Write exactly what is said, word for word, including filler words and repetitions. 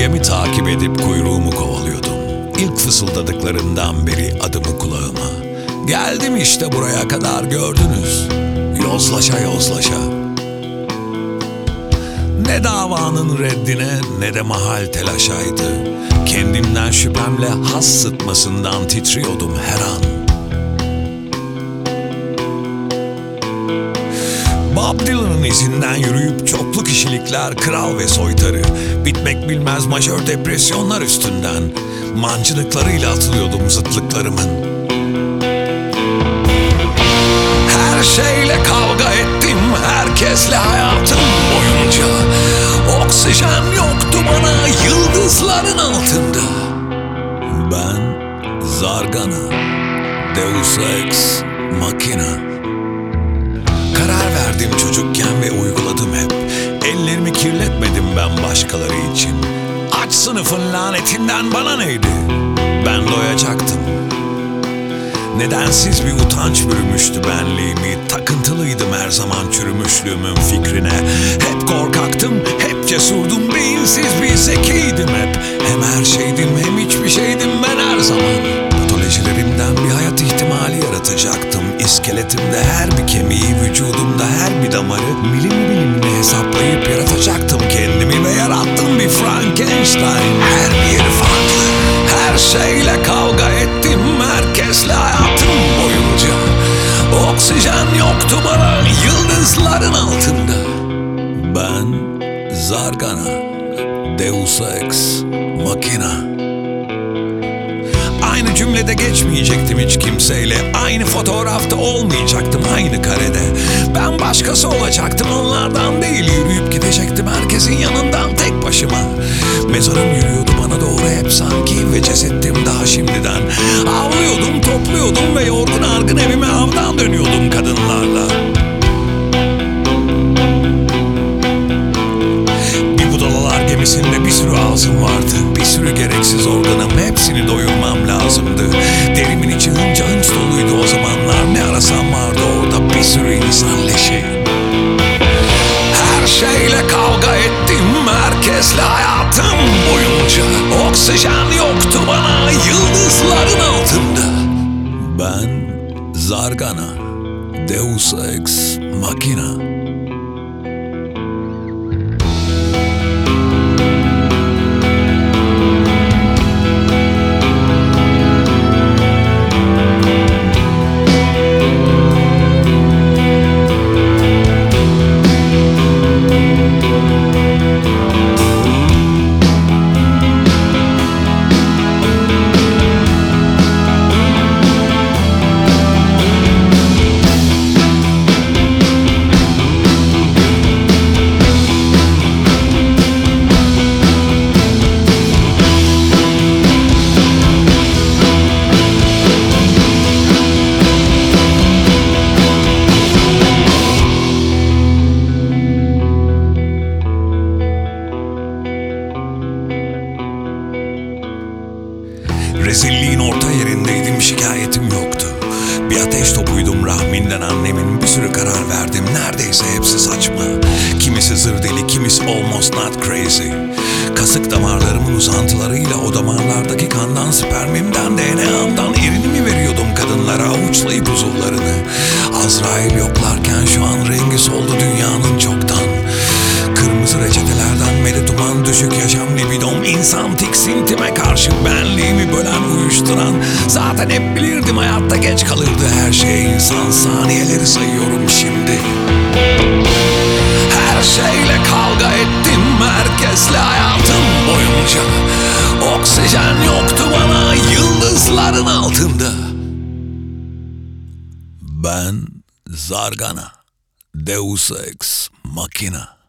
gölgemi takip edip kuyruğumu kovalıyordum. İlk fısıldadıklarından beri adımı kulağıma. Geldim işte buraya kadar, gördünüz. Yozlaşa yozlaşa. Ne davanın reddine ne de mahal telaşaydı. Kendimden şüphemle has sıtmasından titriyordum her an. Bob Dylan'ın izinden yürüyüp çoklu kişilikler, kral ve soytarı, bitmek bilmez majör depresyonlar üstünden mancınıklarıyla atılıyordum zıtlıklarımın. Her şeyle kavga ettim, herkesle hayatım boyunca. Oksijen yoktu bana yıldızların altında. Ben Zargana, Deus Ex Machina. Karar verdim çocukken ve uyguladım hep. Ellerimi kirletmedim ben başkaları için. Aç sınıfın lanetinden bana neydi? Ben doyacaktım. Nedensiz bir utanç bürümüştü benliğimi. Takıntılıydım her zaman çürümüşlüğümün fikrine. Hep korkaktım, hep cesurdum. Beyinsiz bir zekiydim hep. Hem her şeydim hem hiçbir şeydim ben her zaman. Patolojilerimden bir hayat ihtimali yaratacaktım. İskeletimde her bir kemiği, vücudumda her bir damarı milim milimle hesaplayıp yaratacaktım kendimi. Ve yarattım bir Frankenstein. Her bir yeri farklı. Her şeyle kavga ettim, herkesle hayatım boyunca. Oksijen yoktu bana yıldızların altında. Ben Zargana, Deus Ex Machina. Aynı cümlede geçmeyecektim hiç kimseyle. Aynı fotoğrafta olmayacaktım aynı karede. Ben başkası olacaktım onlardan değil. Yürüyüp gidecektim herkesin yanından tek başıma. Mezarım yürüyordu bana doğru hep sanki ve cesettim daha şimdiden. Avlıyordum, topluyordum ve yorgun argın evime avdan dönüyordum kadınlarla. Bir budalalar gemisinde bir sürü ağzım vardı. Bir sürü gereksiz organım, hepsini doyurmam lazımdı. Derimin içi hınca hınç doluydu o zamanlar. Ne arasam vardı orada bir sürü insan leşi. Her şeyle kavga ettim, herkesle hayatım boyunca. Oksijen yoktu bana yıldızların altında. Ben Zargana, Deus Ex Machina. Rezilliğin orta yerindeydim, şikayetim yoktu. Bir ateş topuydum rahminden annemin. Bir sürü karar verdim, neredeyse hepsi saçma. Kimisi zır deli, kimisi almost not crazy. Kasık damarlarımın uzantılarıyla o damarlardaki kandan, spermimden, D N A'mdan erinimi veriyordum kadınlara, avuçlayıp uzuvlarını. Azrail yoklarken şu an rengi soldu dünyanın çoktan. Kırmızı reçetelerden medet uman, düşük yaşam libidom, insan tiksintime karşı benliğimi bölen, uyuşturan. Zaten hep bilirdim hayatta geç kalırdı her şey insan. Saniyeleri sayıyorum şimdi. Her şeyle kavga ettim, herkesle hayatım boyunca. Oksijen yoktu bana yıldızların altında. Ben Zargana, Deus Ex Machina.